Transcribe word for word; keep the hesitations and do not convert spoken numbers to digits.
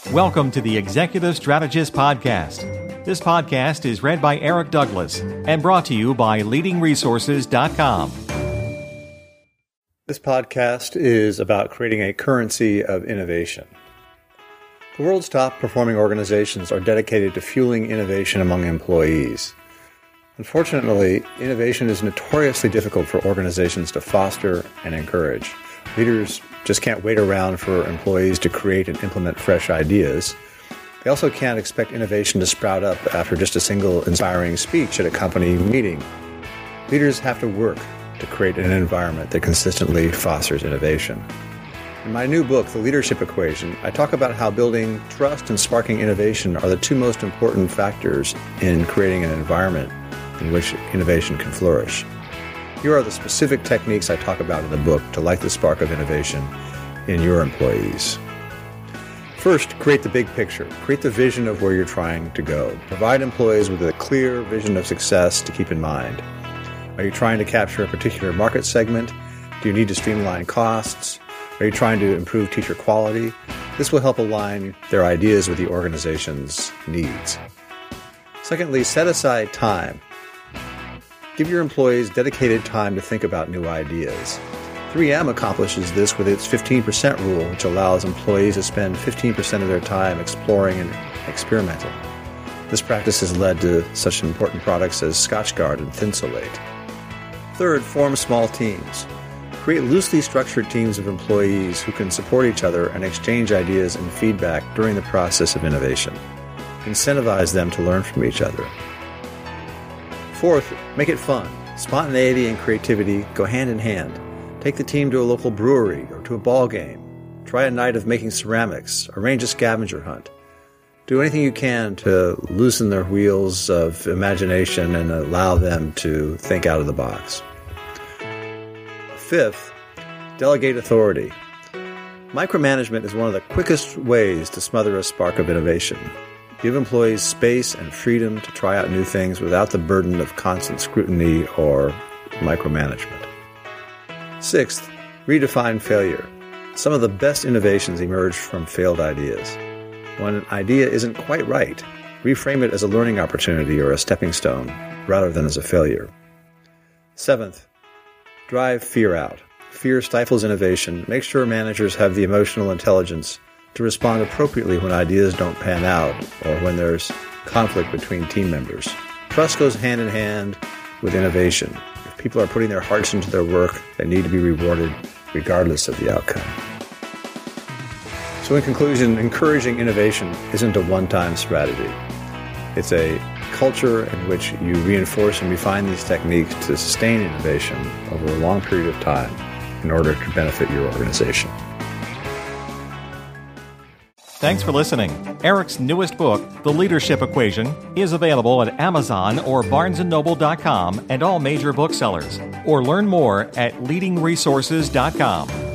Welcome to the Executive Strategist Podcast. This podcast is read by Eric Douglas and brought to you by leading resources dot com. This podcast is about creating a currency of innovation. The world's top performing organizations are dedicated to fueling innovation among employees. Unfortunately, innovation is notoriously difficult for organizations to foster and encourage. Leaders just can't wait around for employees to create and implement fresh ideas. They also can't expect innovation to sprout up after just a single inspiring speech at a company meeting. Leaders have to work to create an environment that consistently fosters innovation. In my new book, The Leadership Equation, I talk about how building trust and sparking innovation are the two most important factors in creating an environment in which innovation can flourish. Here are the specific techniques I talk about in the book to light the spark of innovation in your employees. First, create the big picture. Create the vision of where you're trying to go. Provide employees with a clear vision of success to keep in mind. Are you trying to capture a particular market segment? Do you need to streamline costs? Are you trying to improve teacher quality? This will help align their ideas with the organization's needs. Secondly, set aside time. Give your employees dedicated time to think about new ideas. three M accomplishes this with its fifteen percent rule, which allows employees to spend fifteen percent of their time exploring and experimenting. This practice has led to such important products as Scotchgard and Thinsulate. Third, form small teams. Create loosely structured teams of employees who can support each other and exchange ideas and feedback during the process of innovation. Incentivize them to learn from each other. Fourth, make it fun. Spontaneity and creativity go hand in hand. Take the team to a local brewery or to a ball game. Try a night of making ceramics. Arrange a scavenger hunt. Do anything you can to loosen their wheels of imagination and allow them to think out of the box. Fifth, delegate authority. Micromanagement is one of the quickest ways to smother a spark of innovation. Give employees space and freedom to try out new things without the burden of constant scrutiny or micromanagement. Sixth, redefine failure. Some of the best innovations emerge from failed ideas. When an idea isn't quite right, reframe it as a learning opportunity or a stepping stone rather than as a failure. Seventh, drive fear out. Fear stifles innovation. Make sure managers have the emotional intelligence to respond appropriately when ideas don't pan out or when there's conflict between team members. Trust goes hand in hand with innovation. If people are putting their hearts into their work, they need to be rewarded regardless of the outcome. So in conclusion, encouraging innovation isn't a one-time strategy. It's a culture in which you reinforce and refine these techniques to sustain innovation over a long period of time in order to benefit your organization. Thanks for listening. Eric's newest book, The Leadership Equation, is available at Amazon or Barnes and Noble dot com and all major booksellers. Or learn more at leading resources dot com.